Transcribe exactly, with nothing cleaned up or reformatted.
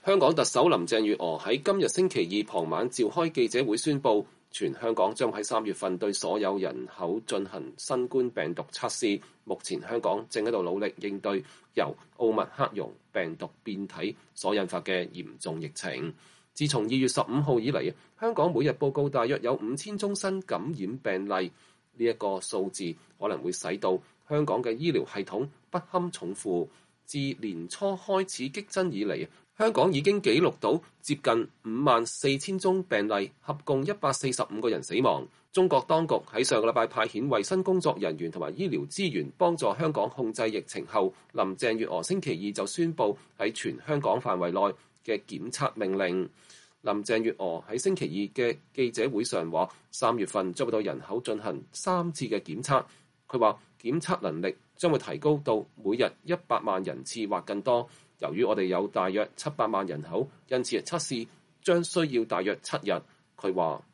香港特首林鄭月娥喺今日星期二傍晚召開記者會，宣布全香港將喺三月份對所有人口進行新冠病毒測試。目前香港正喺度努力應對由奧密克戎病毒變體所引發嘅嚴重疫情。自從二月十五號以嚟，香港每日報告大約有五千宗新感染病例，呢一個數字可能會使到香港嘅醫療系統不堪重負。自年初開始激增以嚟，香港已經記錄到接近五萬四千宗病例，合共一百四十五個人死亡。中國當局喺上個禮拜派遣衛生工作人員同埋醫療資源幫助香港控制疫情後，林鄭月娥星期二就宣布喺全香港範圍內嘅檢測命令。林鄭月娥喺星期二嘅記者會上話，三月份將會對人口進行三次嘅檢測。佢話檢測能力將會提高到每日一百萬人次或更多。由於我哋有大約七百萬人口，因此測試將需要大約七日。佢話